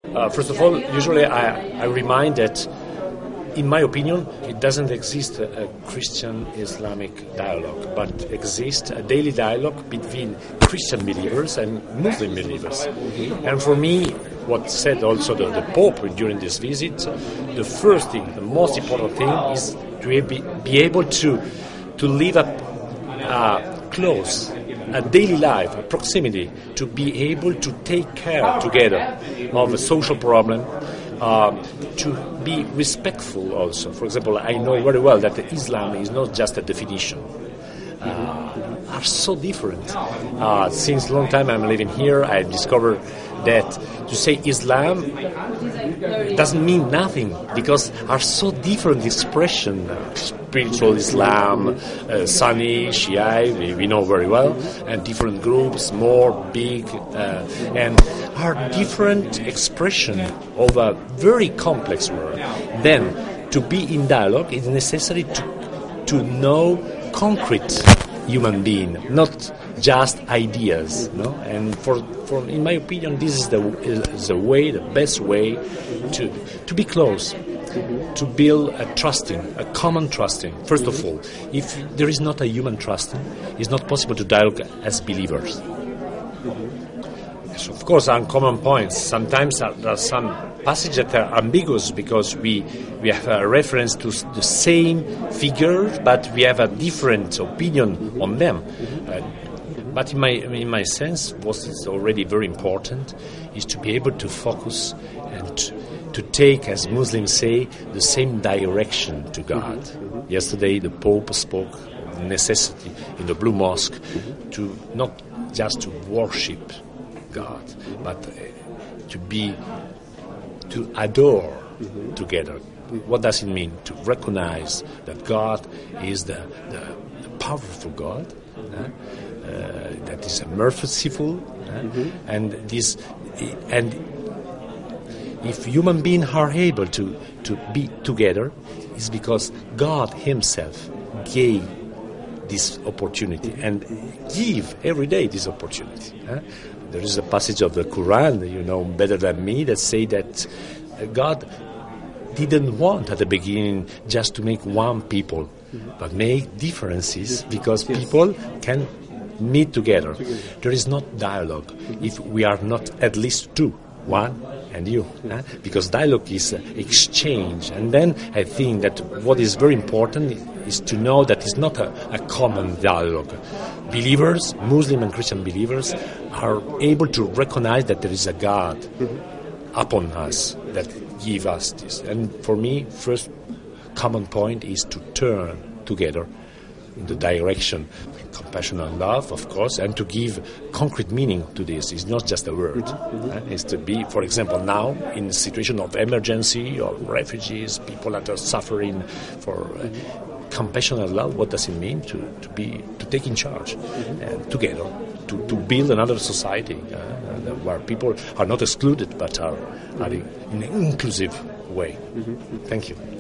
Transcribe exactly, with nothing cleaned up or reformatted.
Uh, first of all, usually I, I remind that, in my opinion, it doesn't exist a, a Christian-Islamic dialogue, but exists a daily dialogue between Christian believers and Muslim believers. Mm-hmm. And for me, what said also the, the Pope during this visit, the first thing, the most important thing is to be, be able to, to live a uh, close, a daily life, a proximity, to be able to take care together of a social problem, uh, to be respectful also. For example, I know very well that Islam is not just a definition. Uh, are so different. Uh, since a long time I'm living here, I discovered that to say Islam doesn't mean nothing, because are so different expression. Uh, spiritual Islam, uh, Sunni, Shia, we, we know very well, and different groups, more big, uh, and are different expression of a very complex world. Then, to be in dialogue, it's necessary to to know concrete human being, not just ideas. No, and for, for in my opinion, this is the is the way, the best way to to be close, to build a trusting, a common trusting. First of all, if there is not a human trusting, it's not possible to dialogue as believers. Yes, of course, on common points, sometimes there are some passages that are ambiguous because we we have a reference to the same figure, but we have a different opinion on them. Uh, but in my in my sense, what is already very important is to be able to focus and to, to take, as Muslims say, the same direction to God. Mm-hmm. Yesterday, the Pope spoke of the necessity in the Blue Mosque mm-hmm. to not just to worship God, but uh, to be to adore mm-hmm. together. Mm-hmm. What does it mean? To recognize that God is the, the, the powerful God, uh, uh, that is merciful, uh, mm-hmm. and this, and if human beings are able to, to be together, it's because God Himself gave this opportunity and give every day this opportunity. Uh. There is a passage of the Quran, you know better than me, that say that God didn't want at the beginning just to make one people, mm-hmm. but make differences because yes. people can meet together. There is not dialogue mm-hmm. if we are not at least two, one and you, mm-hmm. eh? Because dialogue is uh, exchange. And then I think that what is very important is to know that it's not a, a common dialogue. Believers, Muslim and Christian believers, are able to recognize that there is a God mm-hmm. upon us that give us this. And for me, first common point is to turn together in the direction of compassion and love, of course, and to give concrete meaning to this. It's not just a word. Mm-hmm. Uh, it's to be, for example, now in a situation of emergency or refugees, people that are suffering for uh, mm-hmm. compassion and love. What does it mean to, to be to take in charge mm-hmm. and together to, to build another society uh, where people are not excluded but are, are in, in an inclusive way. Mm-hmm. Thank you.